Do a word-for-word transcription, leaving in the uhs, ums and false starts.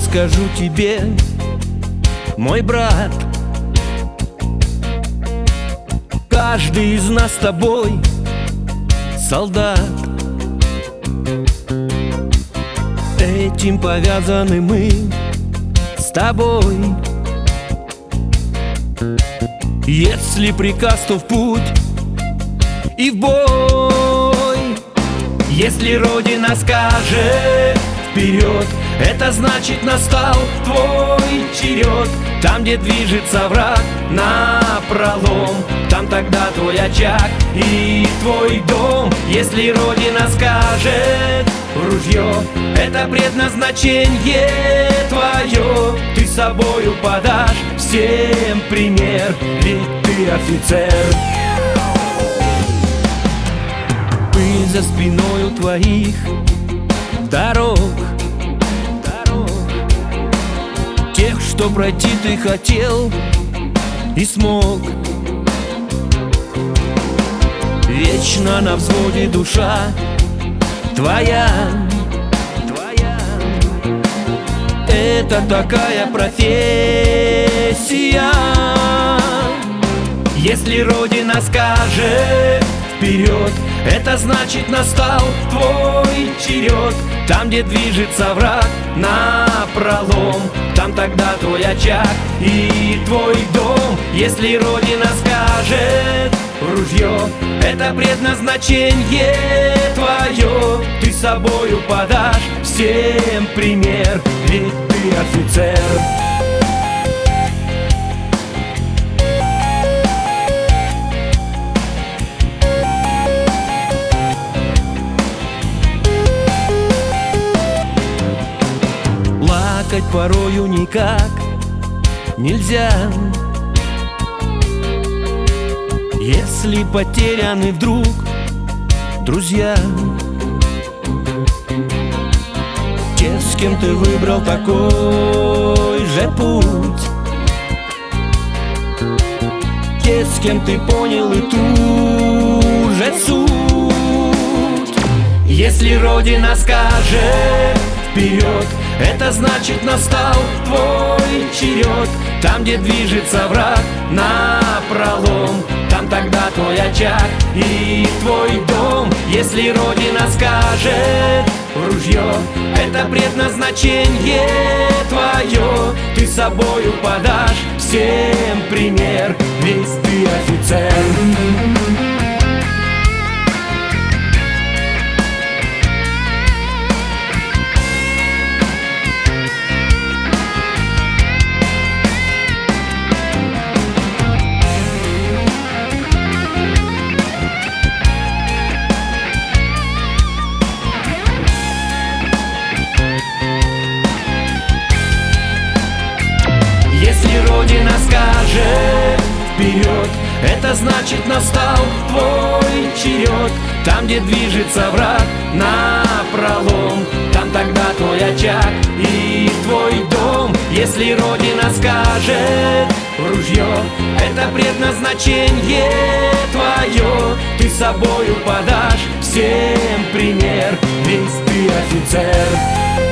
скажу тебе, мой брат, каждый из нас с тобой солдат. Этим повязаны мы с тобой. Если приказ, то в путь и в бой. Если Родина скажет вперед, это значит настал твой черед. Там, где движется враг напролом, там тогда твой очаг и твой дом. Если Родина скажет в ружье, это предназначение твое. Ты собою подашь всем пример, ведь ты офицер. Пыль за спиною твоих дорог, тех, что пройти ты хотел и смог. Вечно на взводе душа твоя, твоя. Это такая профессия. Если Родина скажет вперед, это значит настал твой черед. Там, где движется враг напролом, там тогда твой очаг и твой дом. Если Родина скажет в ружье, это предназначение твое. Ты собою подашь всем пример, ведь ты офицер. Плакать порою никак нельзя, если потеряны вдруг друзья. Те, с кем ты выбрал такой же путь, те, с кем ты понял и ту же суть. Если Родина скажет вперед, это значит настал твой черед. Там, где движется враг напролом, там тогда твой очаг и твой дом. Если Родина скажет в ружье, это предназначение твое. Ты собою подашь всем пример, ведь ты офицер. Если Родина скажет вперед, это значит настал твой черед. Там, где движется враг напролом, там тогда твой очаг и твой дом. Если Родина скажет в ружье, это предназначение твое. Ты собою подашь всем пример, ведь ты офицер.